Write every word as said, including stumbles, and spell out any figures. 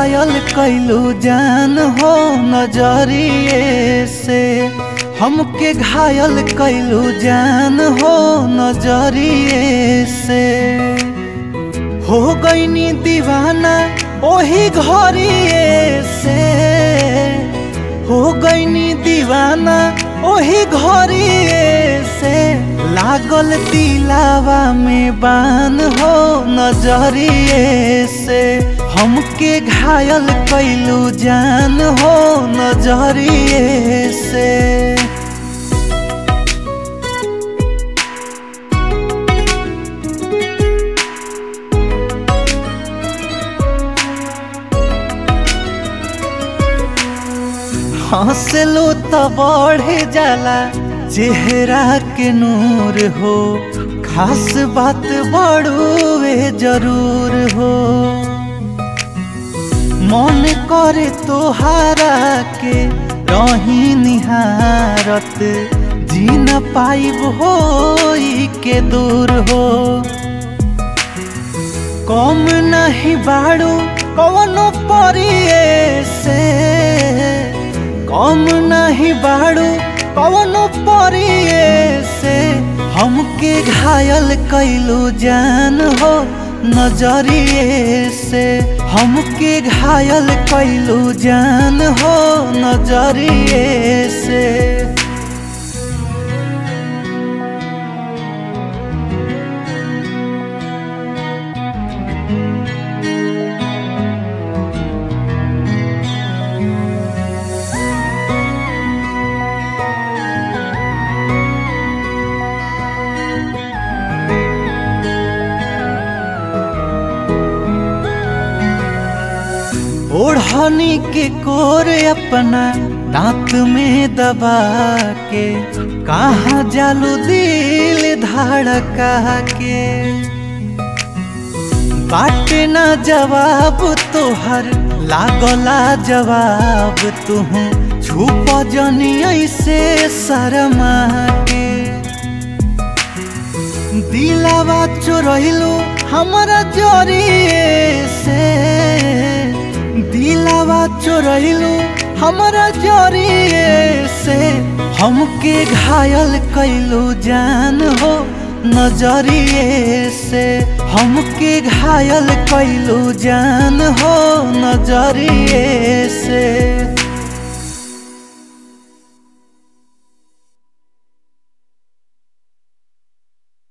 घायल कैलू जान हो नजरिए से, हमके घायल कैलू जान हो नजरिए से। हो गईनी दीवाना ओही घरिए से, हो गईनी दीवाना ओही घरिए से। लागल दिलावा में बान हो नजरिए से, हमके घायल कैलू जान हो नजरिए से। हंसलो तो बढ़े जाला चेहरा के नूर हो, खास बात बड़ुए जरूर हो। मन करे तोहारा के रही निहारत, जी न पाइब होई के दूर हो। कम नहीं बाड़ू कवनो परिए से, कम नहीं बाड़ू कवनो परिए से। हमके घायल कैलू जान हो नजरिए से, हमके घायल कैलू जान हो नजरिए से। ओढ़नी के कोर अपना दांत में दबा के, कहाँ जालू दिल धड़का के। बाटे ना जवाब तोहर लागला जवाब, तुहू छुप जनी ऐसे शर्मा के। दिलावा चोरैलू हमारा जरिए से, दिलावा चोरैलू हमारा जरिए से। हमके घायल कैलू जान हो नजरिए से, हमके घायल कैलू जान हो नजरिए से।